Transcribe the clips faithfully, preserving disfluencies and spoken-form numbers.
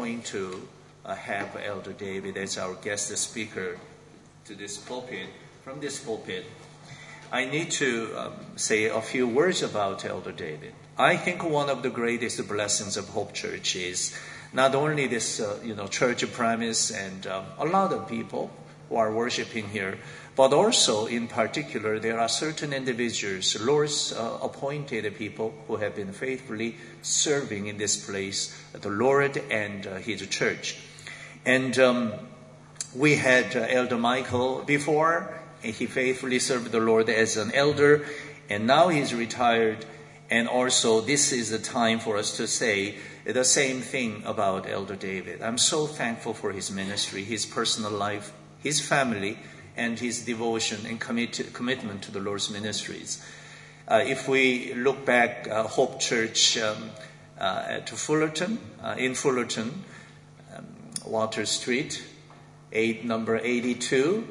going to uh, have Elder David as our guest speaker to this pulpit, from this pulpit, I need to um, say a few words about Elder David. I think one of the greatest blessings of Hope Church is not only this, uh, you know, church premise and um, a lot of people who are worshiping here, but also in particular there are certain individuals, Lord's uh, appointed people who have been faithfully serving in this place, the Lord and uh, His church. And um, we had uh, Elder Michael before. He faithfully served the Lord as an elder, and now he's retired. And also, this is the time for us to say the same thing about Elder David. I'm so thankful for his ministry, his personal life, his family, and his devotion and commit- commitment to the Lord's ministries. Uh, if we look back, uh, Hope Church um, uh, to Fullerton, uh, in Fullerton, um, Water Street, eight, number eighty-two,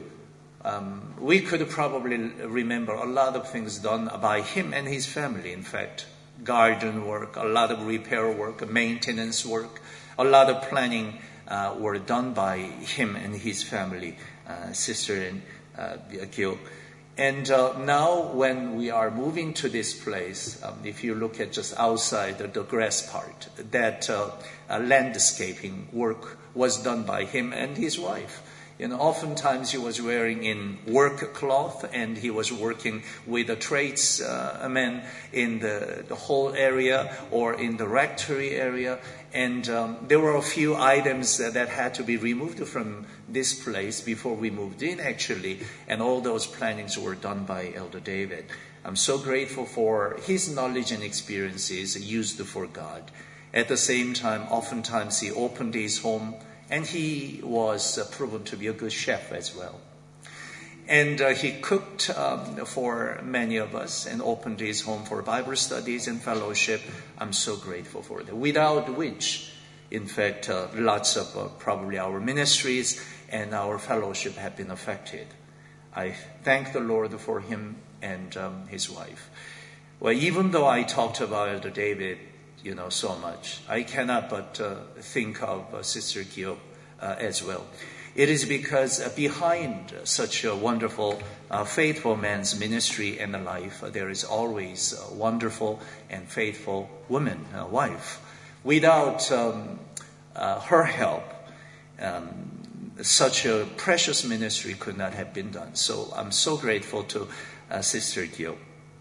Um, we could probably remember a lot of things done by him and his family. In fact, garden work, a lot of repair work, maintenance work, a lot of planning uh, were done by him and his family, uh, Sister and uh, Gil. And uh, now when we are moving to this place, um, if you look at just outside the, the grass part, that uh, uh, landscaping work was done by him and his wife. You know, oftentimes he was wearing in work cloth, and he was working with the tradesmen in the, the whole area or in the rectory area. And um, there were a few items that, that had to be removed from this place before we moved in, actually. And all those plannings were done by Elder David. I'm so grateful for his knowledge and experiences used for God. At the same time, oftentimes he opened his home, and he was uh, proven to be a good chef as well. And uh, he cooked um, for many of us and opened his home for Bible studies and fellowship. I'm so grateful for that. Without which, in fact, uh, lots of uh, probably our ministries and our fellowship have been affected. I thank the Lord for him and um, his wife. Well, even though I talked about Elder David, you know, so much, I cannot but uh, think of uh, Sister Gio uh, as well. It is because uh, behind such a wonderful, uh, faithful man's ministry and life, uh, there is always a wonderful and faithful woman, uh, wife. Without um, uh, her help, um, such a precious ministry could not have been done. So I'm so grateful to uh, Sister Gio.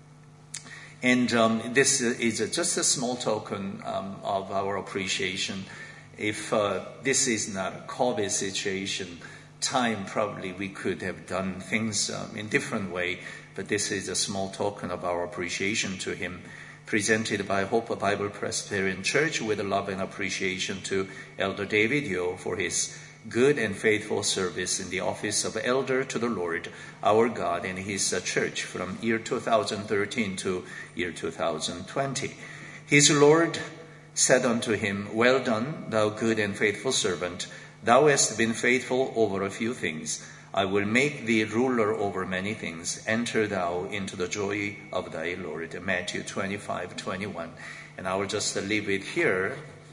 And um, this is a, just a small token um, of our appreciation. If uh, this is not a COVID situation, time probably we could have done things um, in different way. But this is a small token of our appreciation to him, presented by Hope Bible Presbyterian Church with love and appreciation to Elder David Yo for his good and faithful service in the office of elder to the Lord, our God, and his uh, church from year two thousand thirteen to year two thousand twenty. His Lord said unto him, Well done, thou good and faithful servant. Thou hast been faithful over a few things. I will make thee ruler over many things. Enter thou into the joy of thy Lord. Matthew twenty-five twenty-one. And I will just leave it here,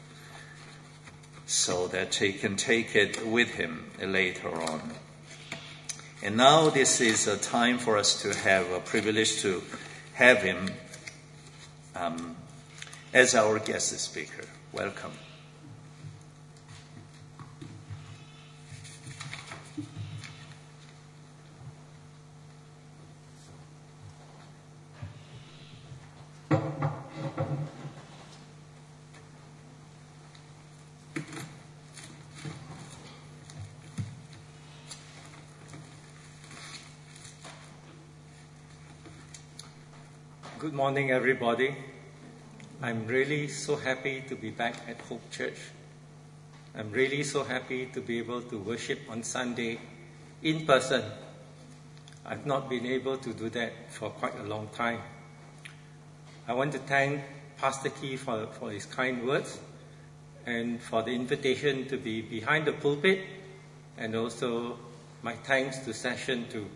so that he can take it with him later on. And now this is a time for us to have a privilege to have him um, as our guest speaker. Welcome. Good morning, everybody. I'm really so happy to be back at Hope Church. I'm really so happy to be able to worship on Sunday in person. I've not been able to do that for quite a long time. I want to thank Pastor Key for, for his kind words and for the invitation to be behind the pulpit, and also my thanks to Session too.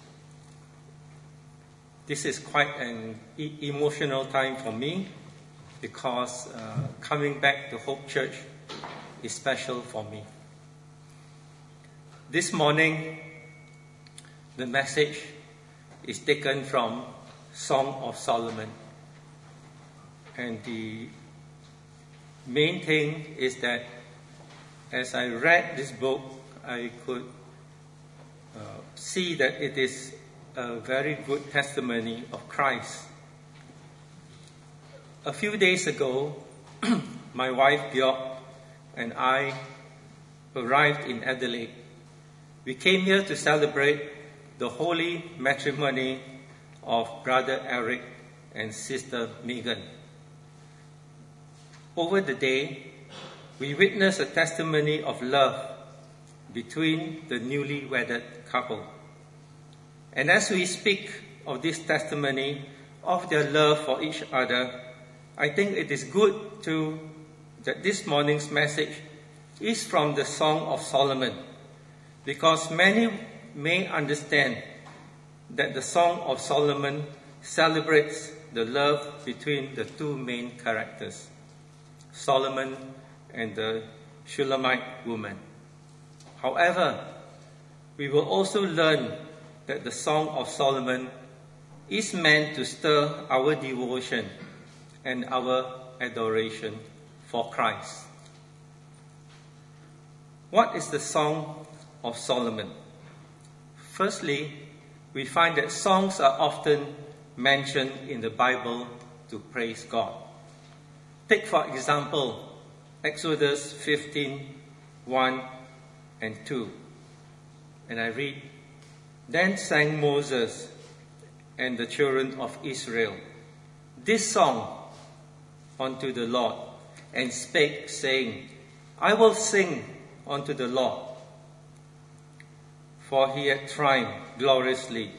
This is quite an e- emotional time for me. because uh, coming back to Hope Church is special for me. This morning, the message is taken from Song of Solomon. And the main thing is that as I read this book, I could uh, see that it is a very good testimony of Christ. A few days ago, my wife Björk and I arrived in Adelaide. We came here to celebrate the holy matrimony of Brother Eric and Sister Megan. Over the day, we witnessed a testimony of love between the newly wedded couple. And as we speak of this testimony of their love for each other, I think it is good to that this morning's message is from the Song of Solomon, because many may understand that the Song of Solomon celebrates the love between the two main characters, Solomon and the Shulamite woman. However, we will also learn that the Song of Solomon is meant to stir our devotion and our adoration for Christ. What is the Song of Solomon? Firstly, we find that songs are often mentioned in the Bible to praise God. Take, for example, Exodus fifteen, one and two. And I read, "Then sang Moses and the children of Israel this song unto the Lord, and spake, saying, I will sing unto the Lord, for he hath triumphed gloriously.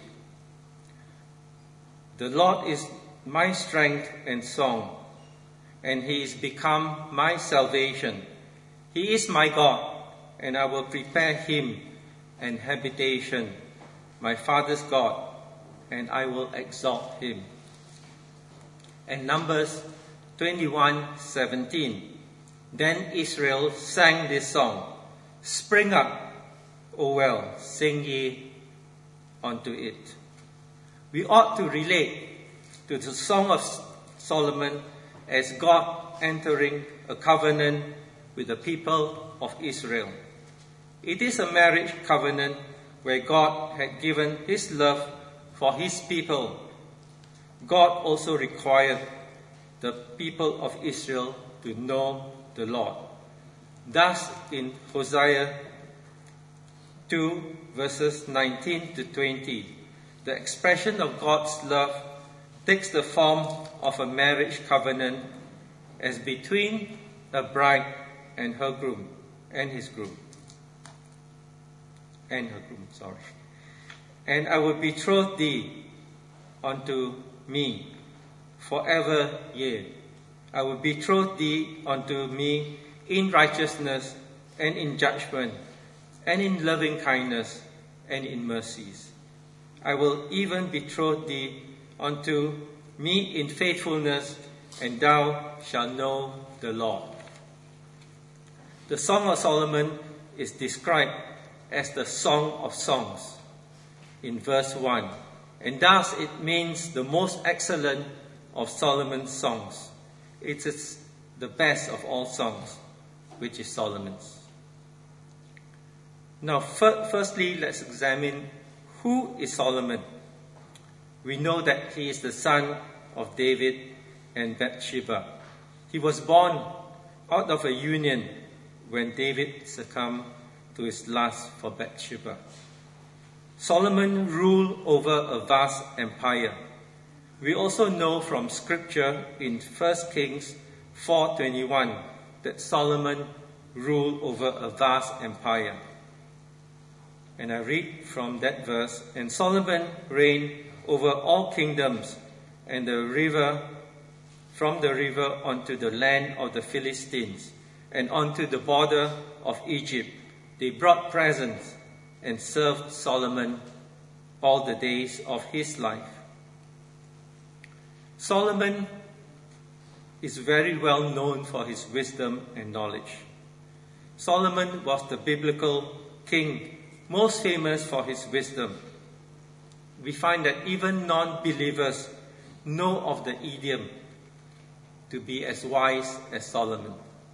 The Lord is my strength and song, and he is become my salvation. He is my God, and I will prepare him an habitation, my father's God, and I will exalt him." And Numbers twenty-one, seventeen. "Then Israel sang this song, Spring up, O well, sing ye unto it." We ought to relate to the Song of Solomon as God entering a covenant with the people of Israel. It is a marriage covenant where God had given his love for his people. God also required the people of Israel to know the Lord. Thus, in Hosea two, verses nineteen to twenty, the expression of God's love takes the form of a marriage covenant as between a bride and her groom, and his groom, and her groom, sorry. "And I will betroth thee unto me forever, yea. I will betroth thee unto me in righteousness and in judgment and in loving kindness and in mercies. I will even betroth thee unto me in faithfulness, and thou shalt know the Lord." The Song of Solomon is described as the Song of Songs in verse one, and thus it means the most excellent of Solomon's songs. It is the best of all songs, which is Solomon's. Now, fir- firstly, let's examine who is Solomon. We know that he is the son of David and Bathsheba. He was born out of a union when David succumbed to his lust for Bathsheba. Solomon ruled over a vast empire. We also know from scripture in First Kings four twenty-one that Solomon ruled over a vast empire. And I read from that verse, "And Solomon reigned over all kingdoms, and the river, from the river unto the land of the Philistines, and unto the border of Egypt. They brought presents and served Solomon all the days of his life." Solomon is very well known for his wisdom and knowledge. Solomon was the biblical king most famous for his wisdom. We find that even non-believers know of the idiom to be as wise as Solomon.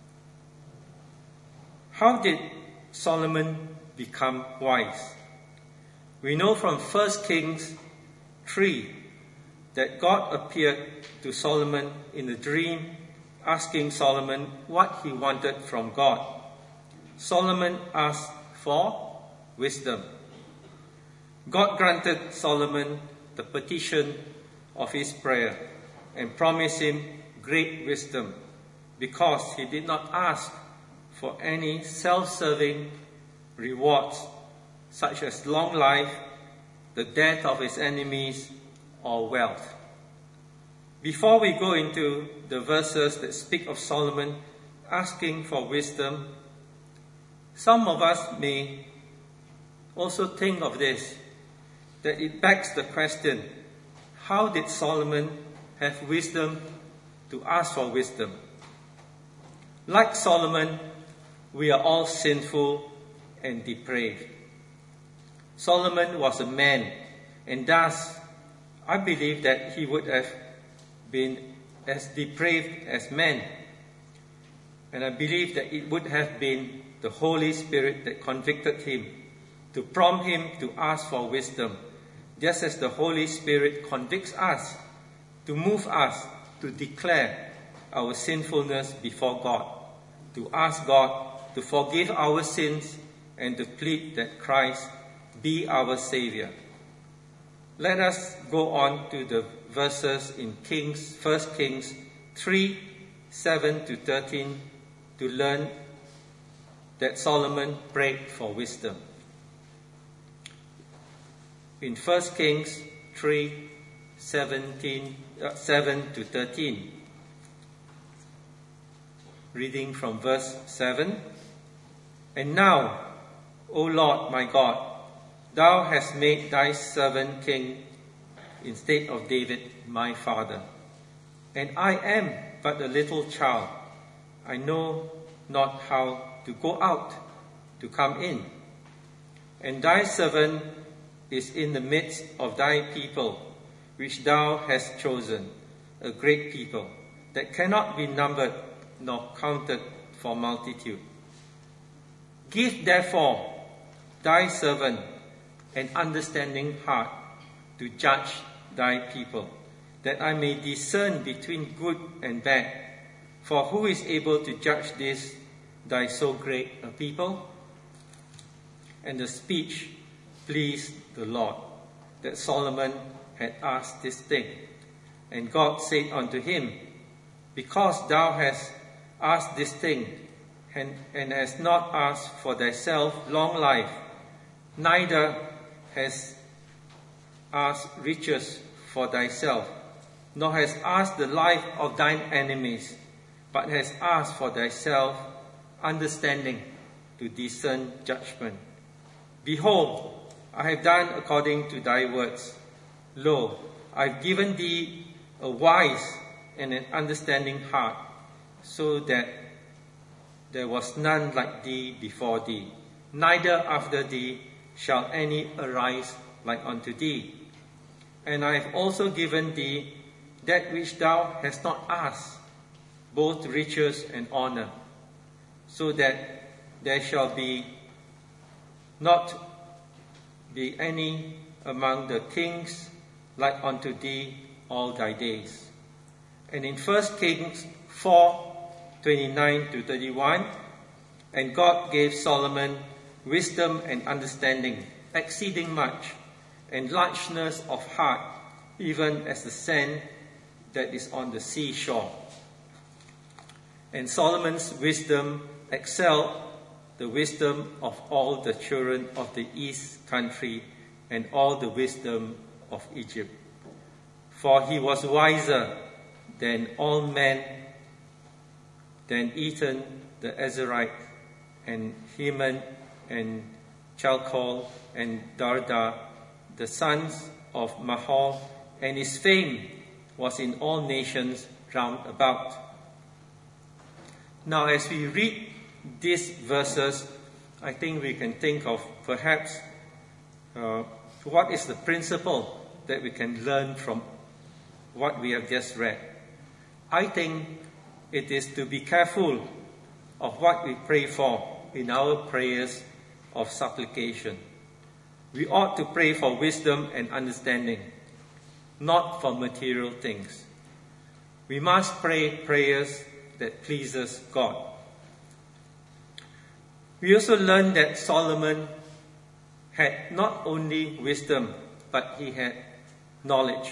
How did Solomon become wise? We know from First Kings three that God appeared to Solomon in a dream, asking Solomon what he wanted from God. Solomon asked for wisdom. God granted Solomon the petition of his prayer and promised him great wisdom because he did not ask for any self-serving rewards such as long life, the death of his enemies, or wealth. Before we go into the verses that speak of Solomon asking for wisdom, some of us may also think of this, that it begs the question, how did Solomon have wisdom to ask for wisdom? Like Solomon, we are all sinful and depraved. Solomon was a man, and thus I believe that he would have been as depraved as man. And I believe that it would have been the Holy Spirit that convicted him, to prompt him to ask for wisdom, just as the Holy Spirit convicts us, to move us to declare our sinfulness before God, to ask God to forgive our sins and to plead that Christ be our Savior. Let us go on to the verses in Kings, First Kings three, seven to thirteen to learn that Solomon prayed for wisdom. In First Kings three, seventeen, uh, seven to thirteen, reading from verse seven. And now, O Lord my God, thou hast made thy servant king instead of David my father. And I am but a little child. I know not how to go out, to come in. And thy servant is in the midst of thy people, which thou hast chosen, a great people, that cannot be numbered nor counted for multitude. Give therefore thy servant an understanding heart to judge thy people, that I may discern between good and bad. For who is able to judge this, thy so great a people? And the speech pleased the Lord, that Solomon had asked this thing. And God said unto him, because thou hast asked this thing, and, and hast not asked for thyself long life, neither hast asked riches for thyself, nor hast asked the life of thine enemies, but hast asked for thyself understanding to discern judgment. Behold, I have done according to thy words. Lo, I have given thee a wise and an understanding heart, so that there was none like thee before thee, neither after thee shall any arise like unto thee. And I have also given thee that which thou hast not asked, both riches and honor, so that there shall be not be any among the kings like unto thee all thy days. And in First Kings four, twenty-nine to thirty-one, and God gave Solomon wisdom and understanding, exceeding much, and largeness of heart, even as the sand that is on the seashore. And Solomon's wisdom excelled the wisdom of all the children of the east country and all the wisdom of Egypt. For he was wiser than all men, than Ethan the Ezrahite, and Heman, and Chalcol, and Darda, the sons of Mahol, and his fame was in all nations round about. Now, as we read these verses, I think we can think of perhaps uh, what is the principle that we can learn from what we have just read. I think it is to be careful of what we pray for in our prayers of supplication. We ought to pray for wisdom and understanding, not for material things. We must pray prayers that pleases God. We also learn that Solomon had not only wisdom, but he had knowledge.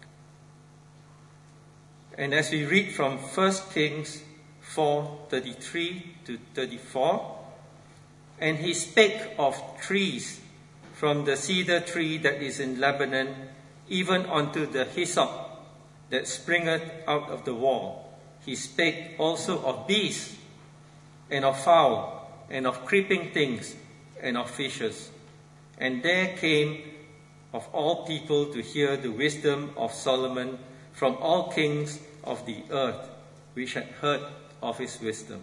And as we read from First Kings four, thirty-three to thirty-four, and he spake of trees, from the cedar tree that is in Lebanon, even unto the hyssop that springeth out of the wall. He spake also of beasts, and of fowl, and of creeping things, and of fishes. And there came of all people to hear the wisdom of Solomon from all kings of the earth, which had heard of his wisdom.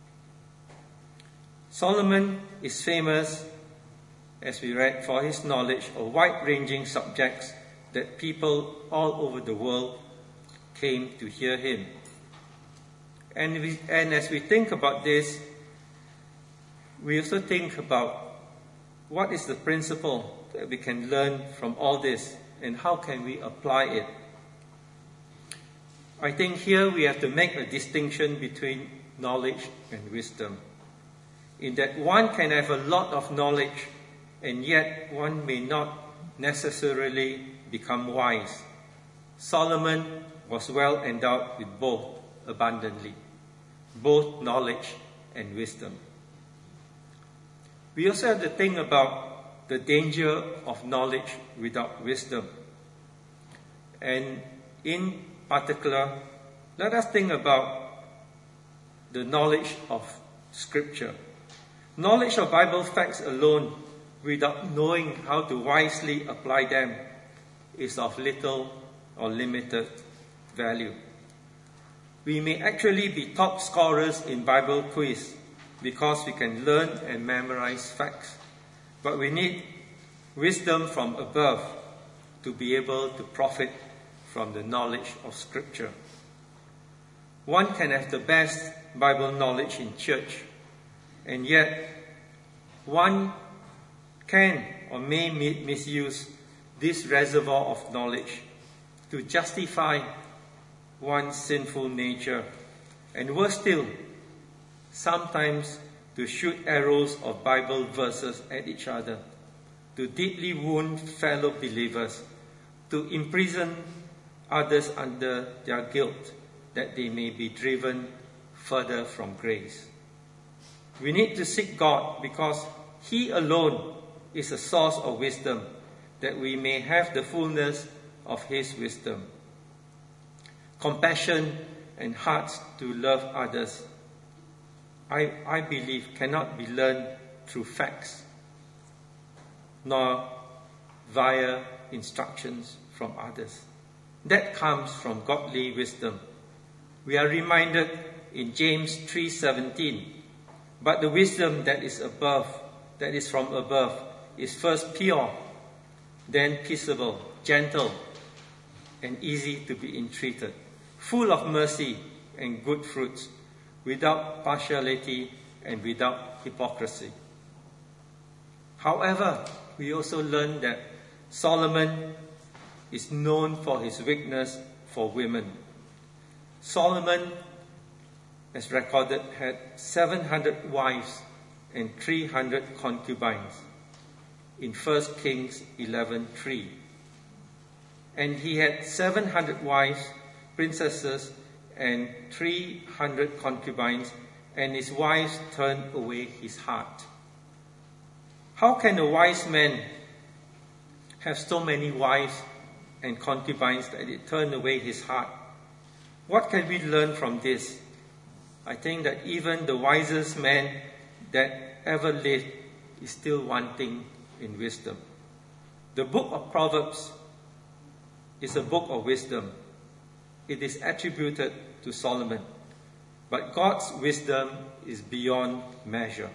Solomon is famous, as we read, for his knowledge of wide-ranging subjects that people all over the world came to hear him. And, we, and as we think about this, we also think about what is the principle that we can learn from all this and how can we apply it. I think here we have to make a distinction between knowledge and wisdom, in that one can have a lot of knowledge and yet one may not necessarily become wise. Solomon was well endowed with both abundantly, both knowledge and wisdom. We also have to think about the danger of knowledge without wisdom. And in particular, let us think about the knowledge of Scripture. Knowledge of Bible facts alone, without knowing how to wisely apply them, is of little or limited value. We may actually be top scorers in Bible quiz because we can learn and memorize facts, but we need wisdom from above to be able to profit from the knowledge of Scripture. One can have the best Bible knowledge in church, and yet one can or may misuse this reservoir of knowledge to justify one's sinful nature, and worse still, sometimes to shoot arrows of Bible verses at each other, to deeply wound fellow believers, to imprison others under their guilt, that they may be driven further from grace. We need to seek God because He alone is a source of wisdom, that we may have the fullness of His wisdom. Compassion and hearts to love others, I, I believe, cannot be learned through facts, nor via instructions from others. That comes from godly wisdom. We are reminded in James three seventeen, but the wisdom that is above, that is from above, is first pure, then peaceable, gentle, and easy to be entreated, full of mercy and good fruits, without partiality and without hypocrisy. However, we also learn that Solomon is known for his weakness for women. Solomon, as recorded, had seven hundred wives and three hundred concubines in First Kings eleven three. And he had seven hundred wives, princesses, and three hundred concubines, and his wives turned away his heart. How can a wise man have so many wives and concubines that it turned away his heart? What can we learn from this? I think that even the wisest man that ever lived is still wanting in wisdom. The book of Proverbs is a book of wisdom. It is attributed to Solomon. but God's wisdom is beyond measure.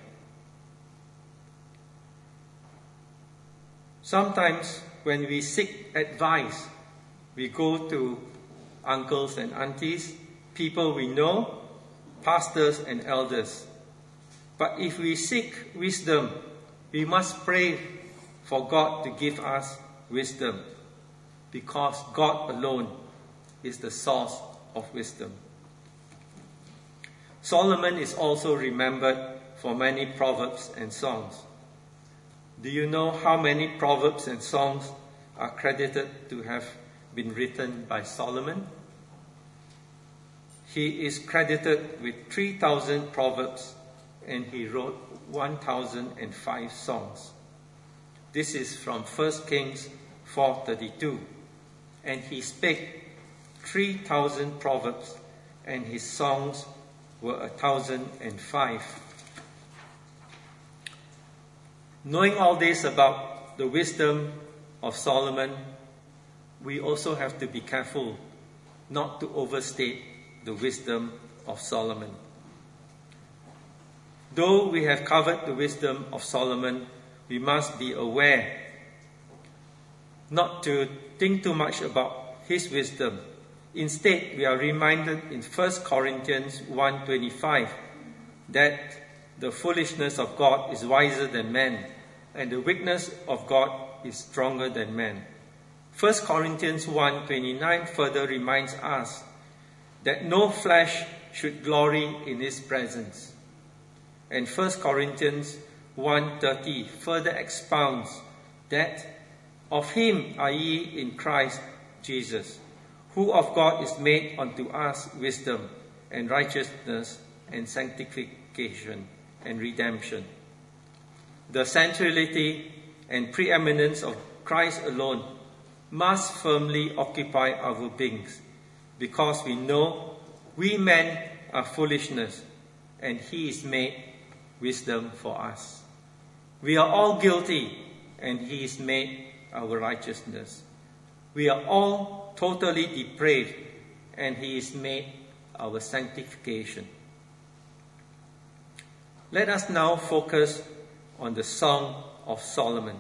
Sometimes when we seek advice, we go to uncles and aunties, people we know, pastors and elders. But if we seek wisdom, we must pray for God to give us wisdom, because God alone is the source of wisdom. Solomon is also remembered for many proverbs and songs. Do you know how many proverbs and songs are credited to have been written by Solomon? He is credited with three thousand proverbs, and he wrote one thousand five songs. This is from First Kings four thirty-two. And he spake three thousand proverbs, and his songs were one thousand five. Knowing all this about the wisdom of Solomon, we also have to be careful not to overstate the wisdom of Solomon. Though we have covered the wisdom of Solomon, we must be aware not to think too much about his wisdom. Instead, we are reminded in First Corinthians one twenty-five that the foolishness of God is wiser than man, and the weakness of God is stronger than man. First Corinthians one twenty-nine further reminds us that no flesh should glory in his presence. And First Corinthians one thirty further expounds that of him are ye in Christ Jesus, who of God is made unto us wisdom and righteousness and sanctification and redemption. The centrality and preeminence of Christ alone must firmly occupy our beings, because we know we men are foolishness, and he is made wisdom for us. We are all guilty, and he is made our righteousness. We are all totally depraved, and he is made our sanctification. Let us now focus on the Song of Solomon.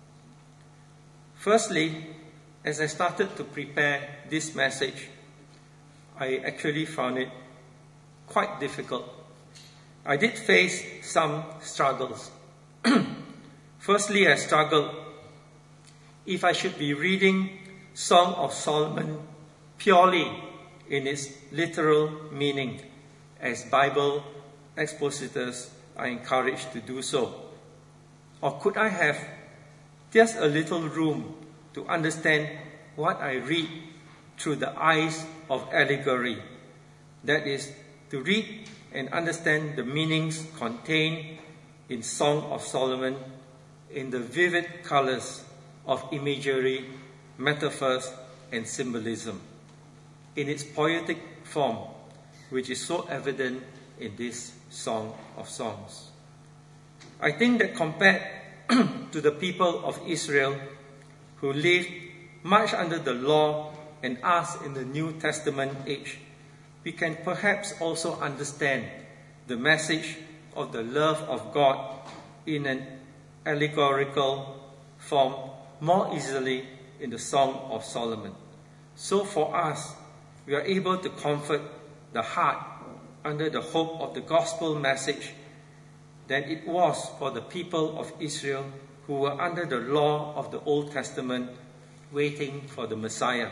Firstly, as I started to prepare this message, I actually found it quite difficult. I did face some struggles. Firstly, I struggled if I should be reading Song of Solomon purely in its literal meaning, as Bible expositors are encouraged to do so. Or could I have just a little room to understand what I read through the eyes of allegory? That is, to read and understand the meanings contained in Song of Solomon in the vivid colors of imagery, metaphors, and symbolism, in its poetic form, which is so evident in this Song of Songs. I think that compared to the people of Israel, who lived much under the law, and us in the New Testament age, we can perhaps also understand the message of the love of God in an allegorical form more easily in the Song of Solomon. So for us, we are able to comfort the heart under the hope of the gospel message that it was for the people of Israel who were under the law of the Old Testament, waiting for the Messiah.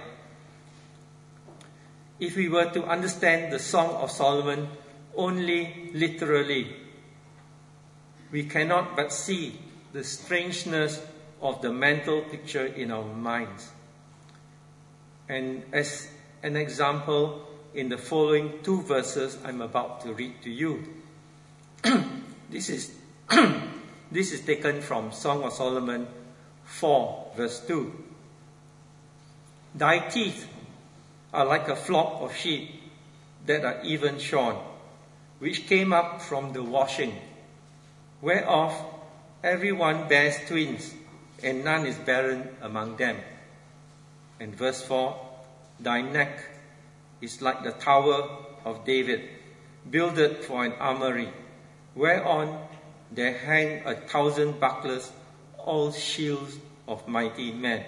If we were to understand the Song of Solomon only literally, we cannot but see the strangeness of the mental picture in our minds. And as an example, in the following two verses I'm about to read to you. This is this is taken from Song of Solomon four, verse two. Thy teeth are like a flock of sheep that are even shorn, which came up from the washing, whereof every one bears twins, and none is barren among them. And verse four, thy neck is like the tower of David, builded for an armory, whereon there hang a thousand bucklers, all shields of mighty men.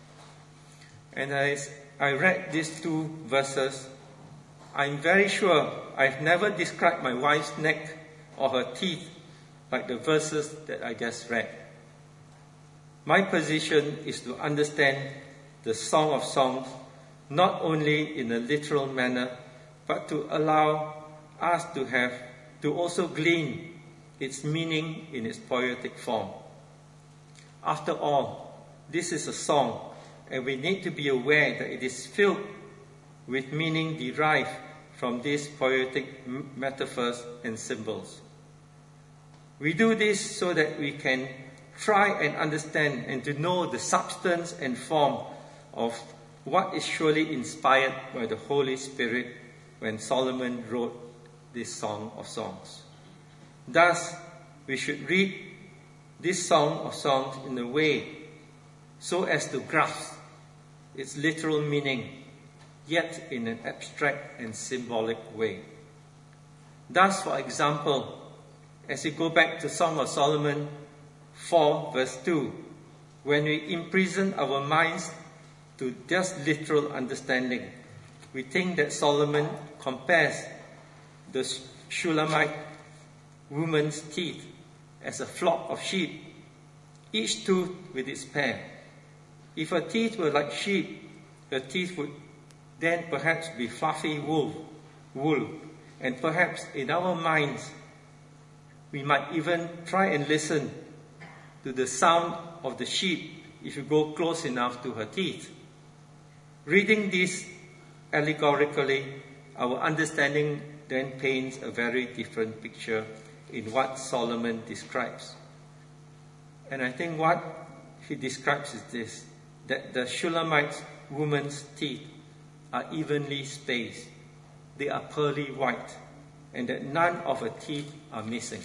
And as I read these two verses, I'm very sure I've never described my wife's neck or her teeth like the verses that I just read. My position is to understand the Song of Songs not only in a literal manner, but to allow us to have to also glean its meaning in its poetic form. After all, this is a song, and we need to be aware that it is filled with meaning derived from these poetic metaphors and symbols. We do this so that we can try and understand and to know the substance and form of what is surely inspired by the Holy Spirit when Solomon wrote this Song of Songs. Thus, we should read this Song of Songs in a way so as to grasp its literal meaning, yet in an abstract and symbolic way. Thus, for example, as we go back to Song of Solomon four, verse two, when we imprison our minds to just literal understanding, we think that Solomon compares the Shulamite woman's teeth as a flock of sheep, each tooth with its pair. If her teeth were like sheep, her teeth would then perhaps be fluffy wool, wool, and perhaps in our minds we might even try and listen to the sound of the sheep if you go close enough to her teeth. Reading this allegorically, our understanding then paints a very different picture in what Solomon describes. And I think what he describes is this, that the Shulamite woman's teeth are evenly spaced. They are pearly white, and that none of her teeth are missing.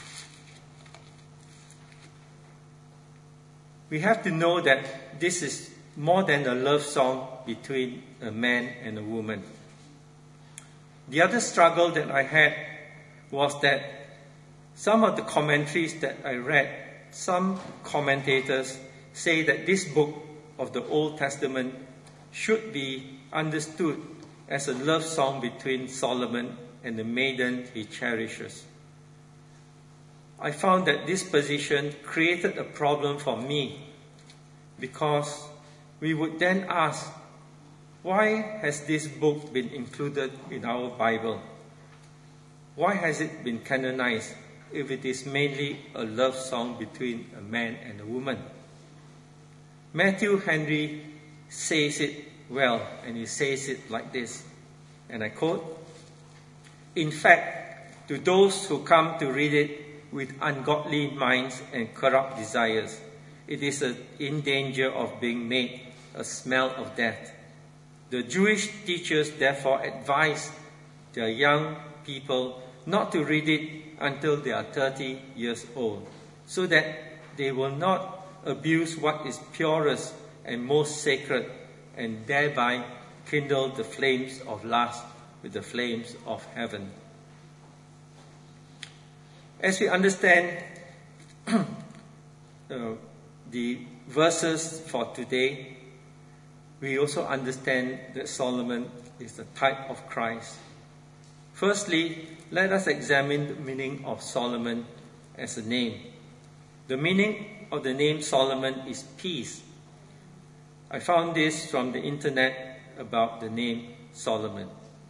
We have to know that this is more than a love song between a man and a woman. The other struggle that I had was that some of the commentaries that I read, some commentators say that this book of the Old Testament should be understood as a love song between Solomon and the maiden he cherishes. I found that this position created a problem for me because we would then ask, why has this book been included in our Bible? Why has it been canonized if it is mainly a love song between a man and a woman? Matthew Henry says it well, and he says it like this, and I quote, "In fact, to those who come to read it with ungodly minds and corrupt desires, it is a, in danger of being made a smell of death. The Jewish teachers therefore advise their young people not to read it until they are thirty years old, so that they will not abuse what is purest and most sacred, and thereby kindle the flames of lust with the flames of heaven." As we understand uh, the verses for today, we also understand that Solomon is the type of Christ. Firstly, let us examine the meaning of Solomon as a name. The meaning of the name Solomon is peace. I found this from the internet about the name Solomon.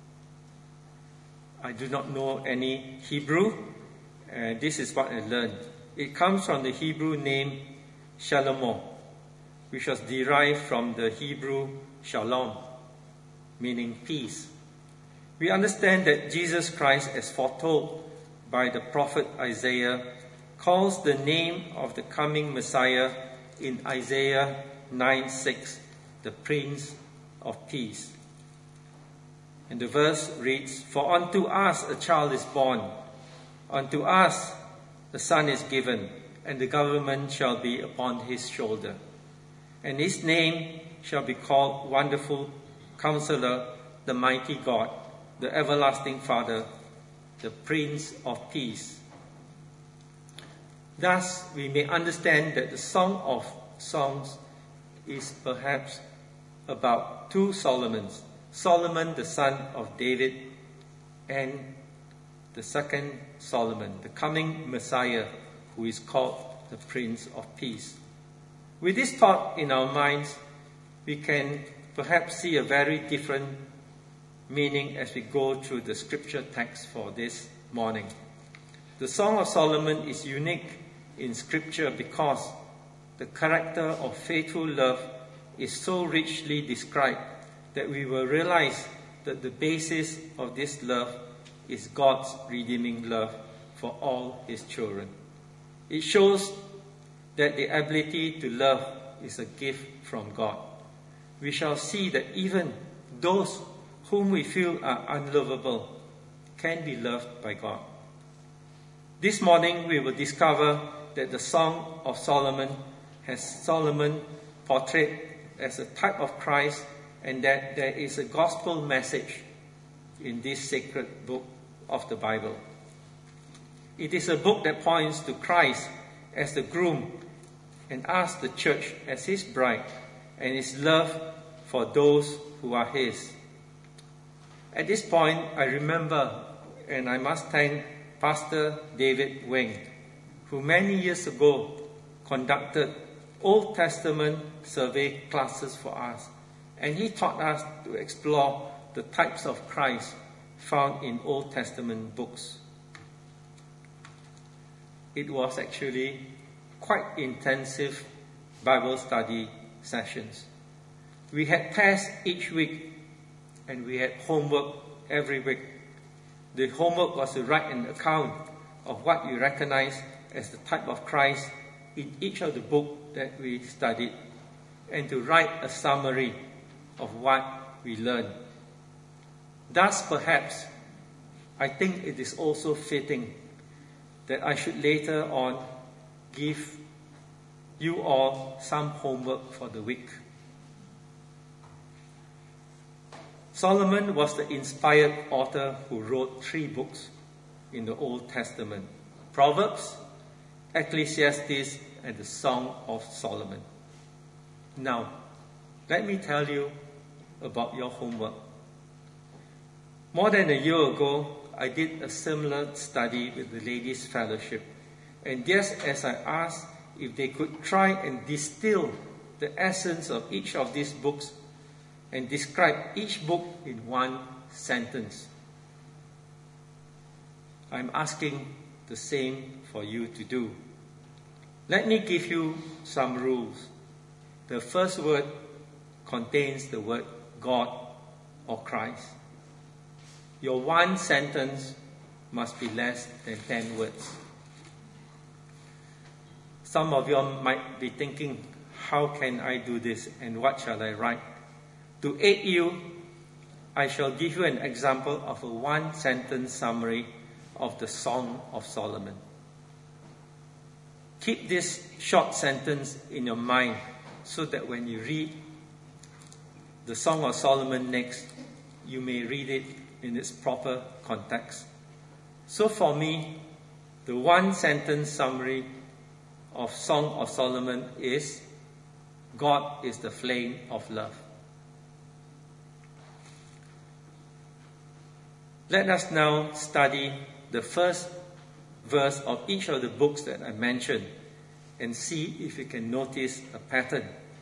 I do not know any Hebrew, and this is what I learned. It comes from the Hebrew name Shalomo, which was derived from the Hebrew shalom, meaning peace. We understand that Jesus Christ, as foretold by the prophet Isaiah, calls the name of the coming Messiah in Isaiah nine six, the Prince of Peace. And the verse reads, "For unto us a child is born, unto us a son is given, and the government shall be upon his shoulder. And his name shall be called Wonderful Counselor, the Mighty God, the Everlasting Father, the Prince of Peace. Thus, we may understand that the Song of Songs is perhaps about two Solomons, Solomon the son of David and the second Solomon, the coming Messiah, who is called the Prince of Peace. With this thought in our minds, we can perhaps see a very different meaning as we go through the scripture text for this morning. The Song of Solomon is unique in scripture because the character of faithful love is so richly described that we will realize that the basis of this love is God's redeeming love for all his children. It shows that the ability to love is a gift from God. We shall see that even those whom we feel are unlovable can be loved by God. This morning we will discover that the Song of Solomon has Solomon portrayed as a type of Christ, and that there is a gospel message in this sacred book of the Bible. It is a book that points to Christ as the groom and asks the church as his bride and his love for those who are his. At this point, I remember, and I must thank Pastor David Wing, who many years ago conducted Old Testament survey classes for us, and he taught us to explore the types of Christ found in Old Testament books. It was actually quite intensive Bible study sessions. We had tests each week, and we had homework every week. The homework was to write an account of what we recognize as the type of Christ in each of the books that we studied, and to write a summary of what we learned. Thus, perhaps, I think it is also fitting that I should later on give you all some homework for the week. Solomon was the inspired author who wrote three books in the Old Testament: Proverbs, Ecclesiastes, and the Song of Solomon. Now, let me tell you about your homework. More than a year ago, I did a similar study with the Ladies' Fellowship, and just as I asked if they could try and distill the essence of each of these books and describe each book in one sentence, I'm asking the same for you to do. Let me give you some rules. The first word contains the word God or Christ. Your one sentence must be less than ten words. Some of you might be thinking, how can I do this and what shall I write? To aid you, I shall give you an example of a one-sentence summary of the Song of Solomon. Keep this short sentence in your mind so that when you read the Song of Solomon next, you may read it in its proper context. So for me, the one-sentence summary of Song of Solomon is, God is the flame of love. Let us now study the first verse of each of the books that I mentioned and see if you can notice a pattern.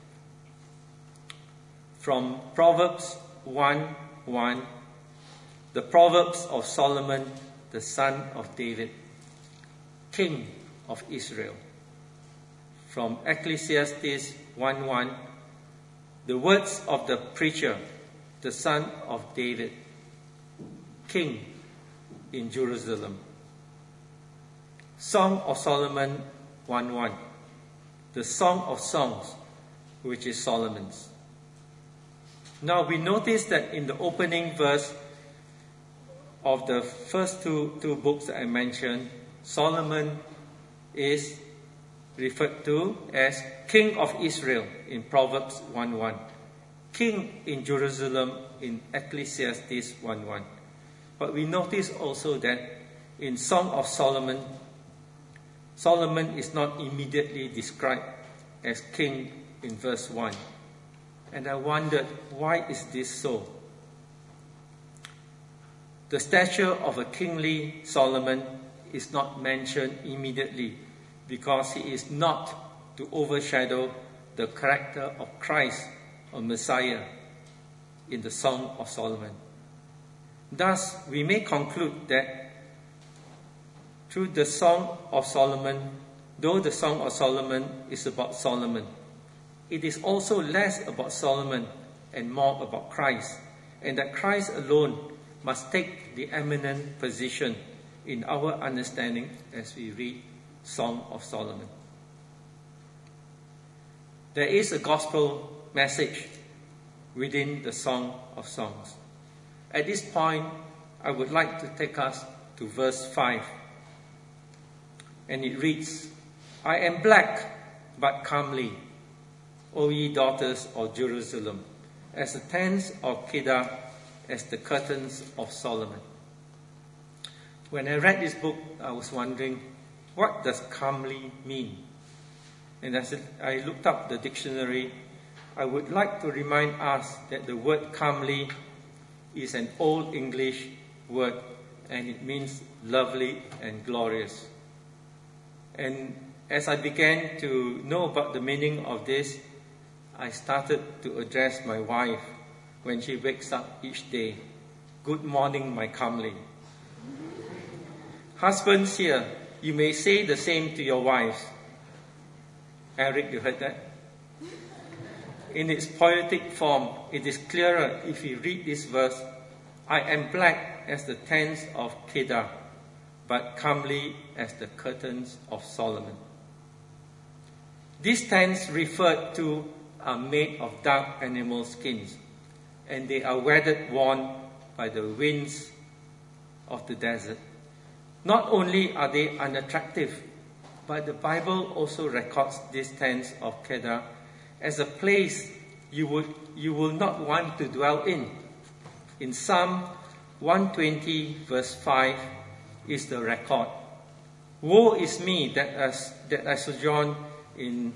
From Proverbs one one, the Proverbs of Solomon, the son of David, king of Israel. From Ecclesiastes one one, the words of the preacher, the son of David, king in Jerusalem. Song of Solomon one one, the Song of Songs, which is Solomon's. Now we notice that in the opening verse of the first two, two books that I mentioned, Solomon is referred to as King of Israel in Proverbs one one, King in Jerusalem in Ecclesiastes one one. But we notice also that in Song of Solomon, Solomon is not immediately described as king in verse one. And I wondered, why is this so? The stature of a kingly Solomon is not mentioned immediately because he is not to overshadow the character of Christ or Messiah in the Song of Solomon. Thus, we may conclude that through the Song of Solomon, though the Song of Solomon is about Solomon, it is also less about Solomon and more about Christ, and that Christ alone must take the eminent position in our understanding as we read Song of Solomon. There is a gospel message within the Song of Songs. At this point, I would like to take us to verse five. And it reads, I am black but comely, O ye daughters of Jerusalem, as the tents of Kedar, as the curtains of Solomon. When I read this book, I was wondering, what does comely mean? And as I looked up the dictionary, I would like to remind us that the word comely is an Old English word, and it means lovely and glorious. And as I began to know about the meaning of this, I started to address my wife when she wakes up each day. Good morning, my comely. Husbands here, you may say the same to your wives. Eric, you heard that? In its poetic form, it is clearer if you read this verse, I am black as the tents of Kedar, but comely as the curtains of Solomon. These tents referred to are made of dark animal skins, and they are weathered worn by the winds of the desert. Not only are they unattractive, but the Bible also records these tents of Kedar as a place you would you will not want to dwell in. In Psalm one twenty verse five is the record. Woe is me that as that I sojourn in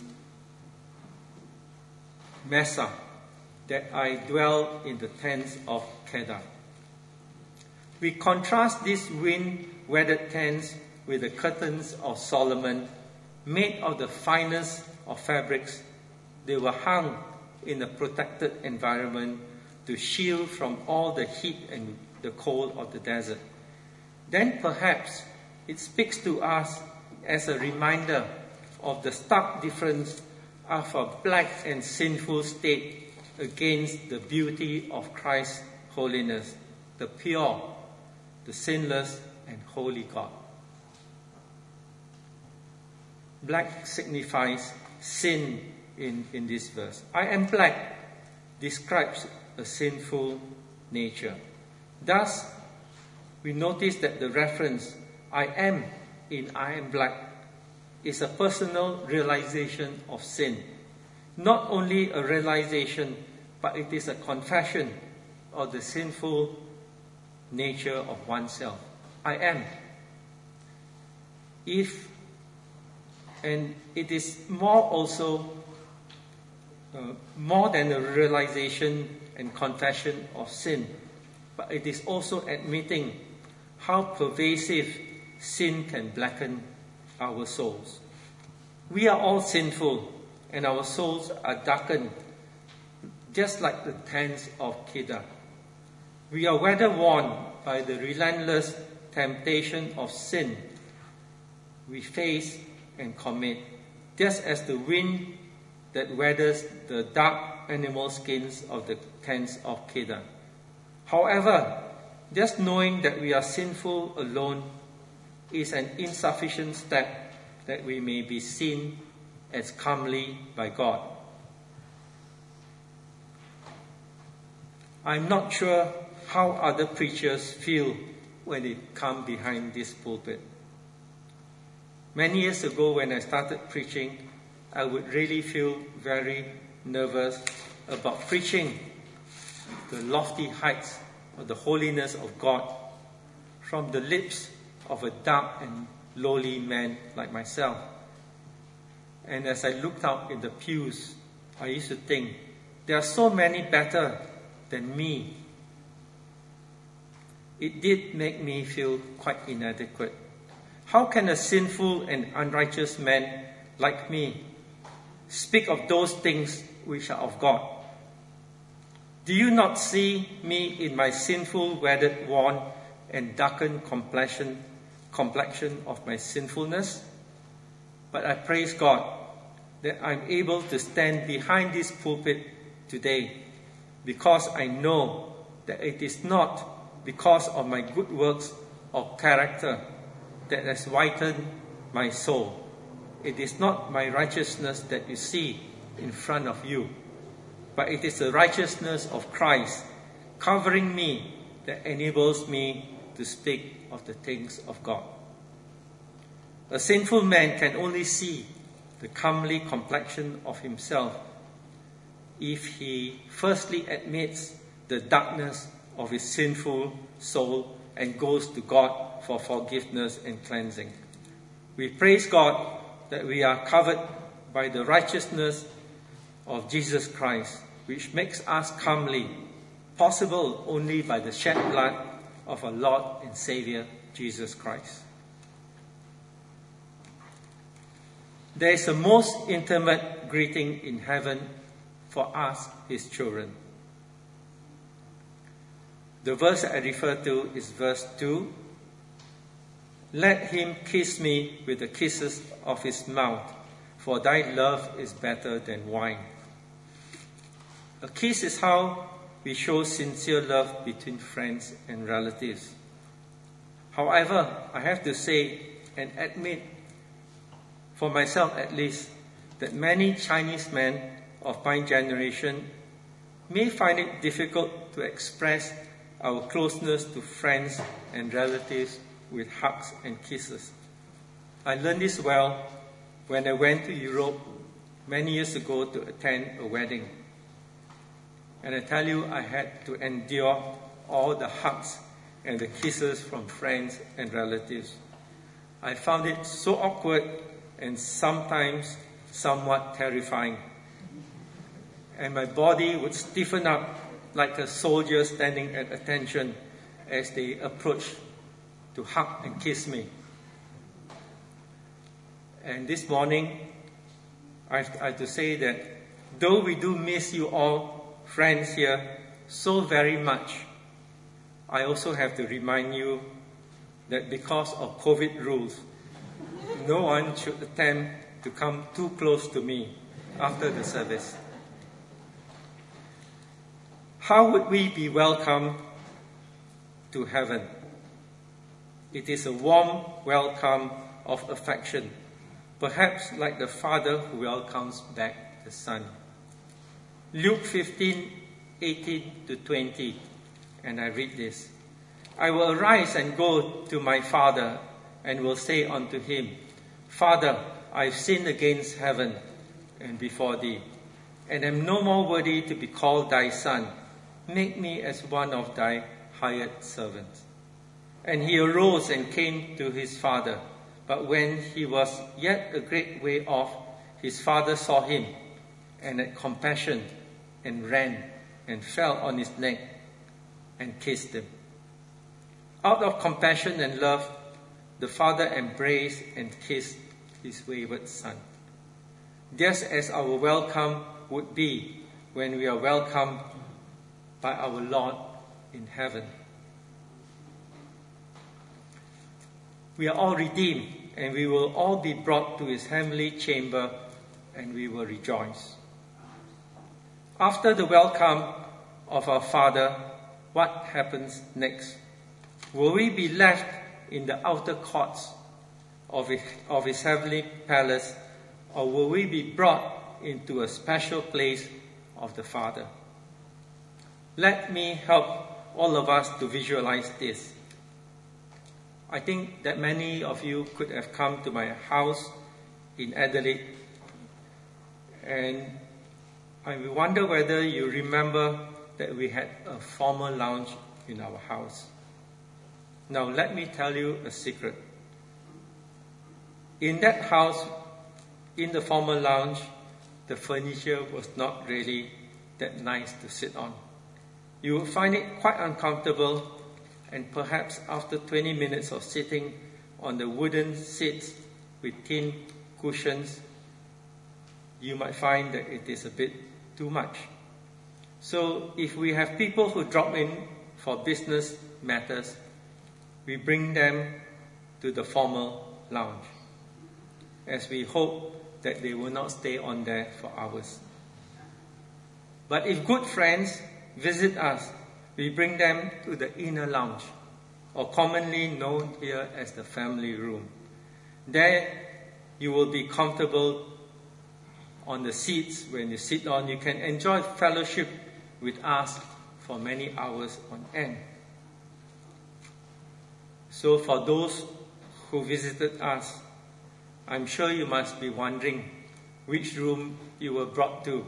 Massa, that I dwell in the tents of Kedar. We contrast these wind-weathered tents with the curtains of Solomon, made of the finest of fabrics. They were hung in a protected environment to shield from all the heat and the cold of the desert. Then perhaps it speaks to us as a reminder of the stark difference of a black and sinful state against the beauty of Christ's holiness, the pure, the sinless, and holy God. Black signifies sin in, in this verse. I am black describes a sinful nature. Thus, we notice that the reference, I am in I am black, is a personal realization of sin. Not only a realization, but it is a confession of the sinful nature of oneself. I am. If, and it is more also, uh, more than a realization and confession of sin, but it is also admitting how pervasive sin can blacken our souls. We are all sinful, and our souls are darkened, just like the tents of Kedar. We are weather-worn by the relentless temptation of sin we face and commit, just as the wind that weathers the dark animal skins of the tents of Kedar. However, just knowing that we are sinful alone is an insufficient step that we may be seen as comely by God. I'm not sure how other preachers feel when they come behind this pulpit. Many years ago, when I started preaching, I would really feel very nervous about preaching the lofty heights of the holiness of God from the lips of a dark and lowly man like myself. And as I looked out in the pews, I used to think, there are so many better than me. It did make me feel quite inadequate. How can a sinful and unrighteous man like me speak of those things which are of God? Do you not see me in my sinful, weathered, worn, and darkened complexion, complexion of my sinfulness? But I praise God that I'm able to stand behind this pulpit today, because I know that it is not because of my good works or character that has whitened my soul. It is not my righteousness that you see in front of you, but it is the righteousness of Christ covering me that enables me to speak of the things of God. A sinful man can only see the comely complexion of himself if he firstly admits the darkness of his sinful soul and goes to God for forgiveness and cleansing. We praise God that we are covered by the righteousness of Jesus Christ, which makes us comely, possible only by the shed blood of our Lord and Savior, Jesus Christ. There is a most intimate greeting in heaven for us, His children. The verse I refer to is verse two. Let him kiss me with the kisses of his mouth, for thy love is better than wine. A kiss is how we show sincere love between friends and relatives. However, I have to say and admit, for myself at least, that many Chinese men of my generation may find it difficult to express our closeness to friends and relatives with hugs and kisses. I learned this well when I went to Europe many years ago to attend a wedding. And I tell you, I had to endure all the hugs and the kisses from friends and relatives. I found it so awkward and sometimes somewhat terrifying. And my body would stiffen up like a soldier standing at attention as they approached to hug and kiss me. And this morning, I have, I have to say that though we do miss you all, friends here, so very much, I also have to remind you that because of COVID rules, no one should attempt to come too close to me after the service. How would we be welcomed to heaven? It is a warm welcome of affection, perhaps like the father who welcomes back the son. Luke fifteen, eighteen to twenty, and I read this. I will arise and go to my father, and will say unto him, Father, I have sinned against heaven and before thee, and am no more worthy to be called thy son. Make me as one of thy hired servants. And he arose and came to his father. But when he was yet a great way off, his father saw him, and had compassion, and ran, and fell on his neck, and kissed him. Out of compassion and love, the father embraced and kissed his wayward son. Just as our welcome would be when we are welcomed by our Lord in heaven. We are all redeemed, and we will all be brought to his heavenly chamber, and we will rejoice. After the welcome of our Father, what happens next? Will we be left in the outer courts of his, of his heavenly palace, or will we be brought into a special place of the Father? Let me help all of us to visualize this. I think that many of you could have come to my house in Adelaide, and I wonder whether you remember that we had a formal lounge in our house. Now let me tell you a secret. In that house, in the former lounge, the furniture was not really that nice to sit on. You will find it quite uncomfortable, and perhaps after twenty minutes of sitting on the wooden seats with tin cushions, you might find that it is a bit too much. So if we have people who drop in for business matters, we bring them to the formal lounge, as we hope that they will not stay on there for hours. But if good friends visit us, we bring them to the inner lounge, or commonly known here as the family room. There you will be comfortable on the seats. When you sit on, you can enjoy fellowship with us for many hours on end. So for those who visited us, I'm sure you must be wondering which room you were brought to.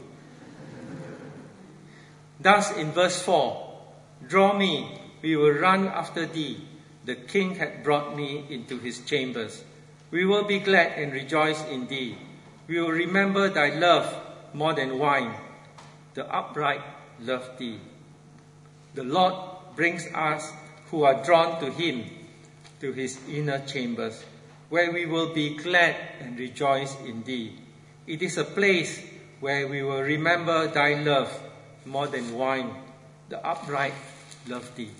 Thus in verse four, "Draw me, we will run after thee. The king had brought me into his chambers. We will be glad and rejoice in thee. We will remember thy love more than wine. The upright love thee." The Lord brings us who are drawn to him to his inner chambers, where we will be glad and rejoice in thee. It is a place where we will remember thy love more than wine. The upright love thee.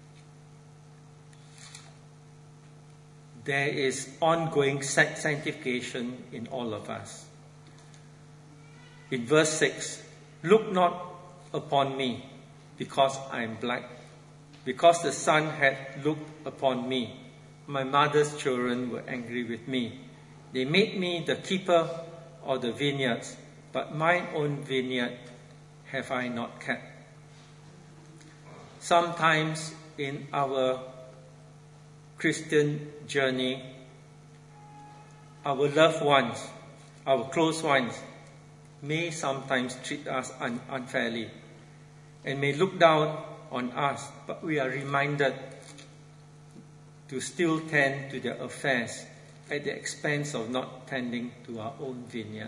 There is ongoing sanctification in all of us. In verse six, "Look not upon me, because I am black. Because the sun had looked upon me, my mother's children were angry with me. They made me the keeper of the vineyards, but mine own vineyard have I not kept." Sometimes in our Christian journey, our loved ones, our close ones, may sometimes treat us un- unfairly and may look down on us, but we are reminded to still tend to their affairs at the expense of not tending to our own vineyard.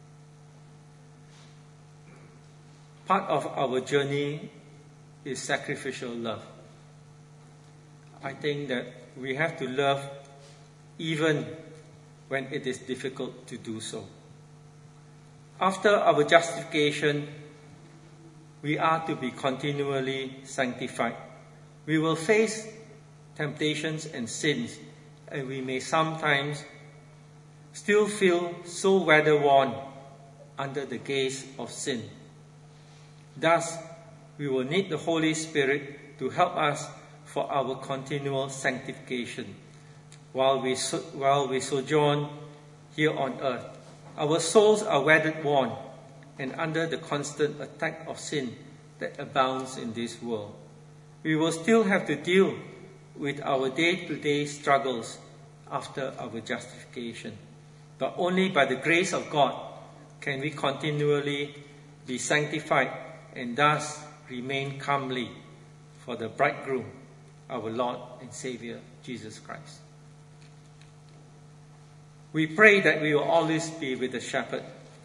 Part of our journey is sacrificial love. I think that we have to love even when it is difficult to do so. After our justification, we are to be continually sanctified. We will face temptations and sins, and we may sometimes still feel so weather-worn under the gaze of sin. Thus, we will need the Holy Spirit to help us for our continual sanctification while we, so, while we sojourn here on earth. Our souls are weather-worn and under the constant attack of sin that abounds in this world. We will still have to deal with our day-to-day struggles after our justification. But only by the grace of God can we continually be sanctified and thus remain calmly for the bridegroom, our Lord and Savior, Jesus Christ. We pray that we will always be with the shepherd.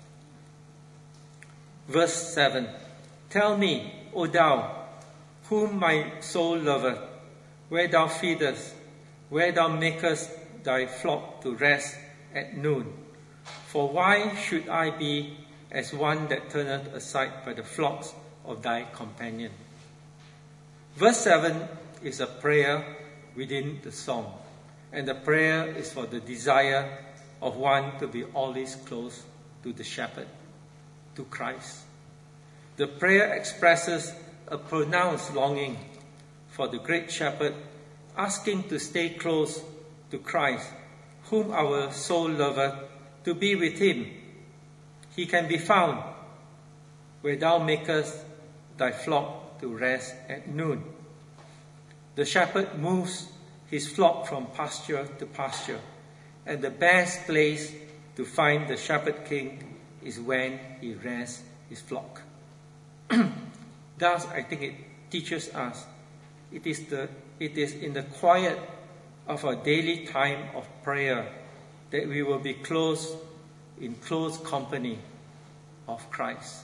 Verse seven, "Tell me, O thou, whom my soul loveth, where thou feedest, where thou makest thy flock to rest at noon. For why should I be as one that turneth aside by the flocks of thy companion?" Verse seven is a prayer within the song, and the prayer is for the desire of one to be always close to the shepherd, to Christ. The prayer expresses a pronounced longing for the great shepherd, asking to stay close to Christ, whom our soul loveth, to be with him. He can be found where thou makest thy flock to rest at noon. The shepherd moves his flock from pasture to pasture, and the best place to find the shepherd king is when he rests his flock. Thus, I think it teaches us it is the it is in the quiet of our daily time of prayer that we will be close, in close company of Christ.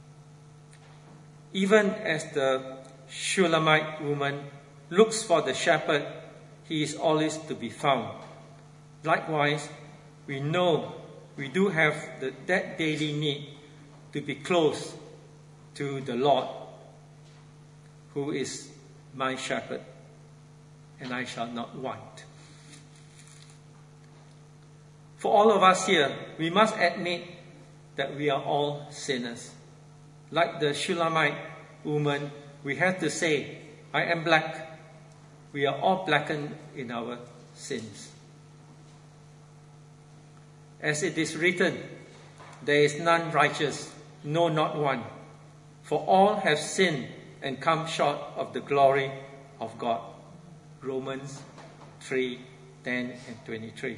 Even as the Shulamite woman looks for the shepherd, he is always to be found. Likewise, we know we do have the, that daily need to be close to the Lord, who is my shepherd, and I shall not want. For all of us here, we must admit that we are all sinners. Like the Shulamite woman, we have to say, I am black. We are all blackened in our sins. As it is written, there is none righteous, no, not one. For all have sinned and come short of the glory of God. Romans three, ten and twenty-three.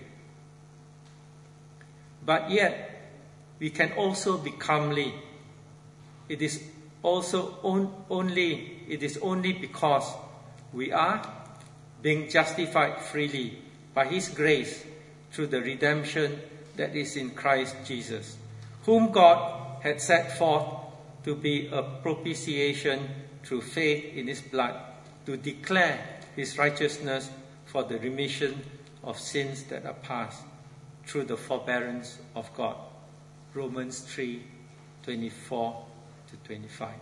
But yet, we can also be comely. It is also on, only, it is only because we are being justified freely by His grace through the redemption that is in Christ Jesus, whom God had set forth to be a propitiation through faith in His blood, to declare His righteousness for the remission of sins that are past, through the forbearance of God. Romans three, twenty-four to twenty-five.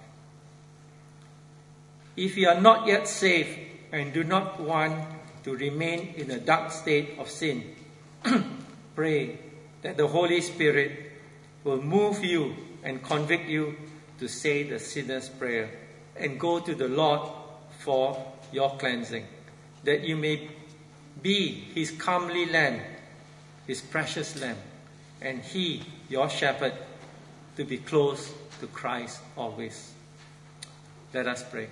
If you are not yet saved and do not want to remain in a dark state of sin, pray that the Holy Spirit will move you and convict you to say the sinner's prayer and go to the Lord for your cleansing, that you may be His comely lamb, His precious lamb, and He, your shepherd, to be close to Christ always. Let us pray.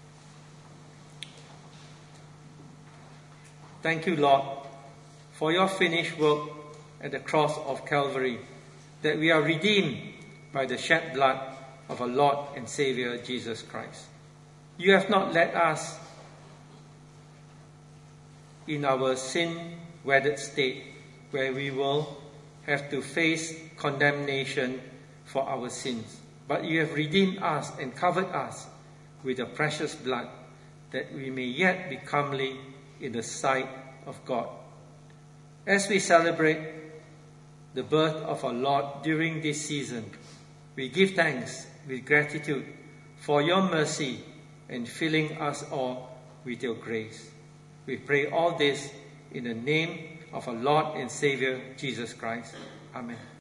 Thank you, Lord, for your finished work at the cross of Calvary, that we are redeemed by the shed blood of our Lord and Savior Jesus Christ. You have not let us in our sin-wedded state, where we will have to face condemnation for our sins. But you have redeemed us and covered us with the precious blood, that we may yet be comely in the sight of God. As we celebrate the birth of our Lord during this season, we give thanks with gratitude for your mercy and filling us all with your grace. We pray all this in the name of our Lord and Savior, Jesus Christ. Amen.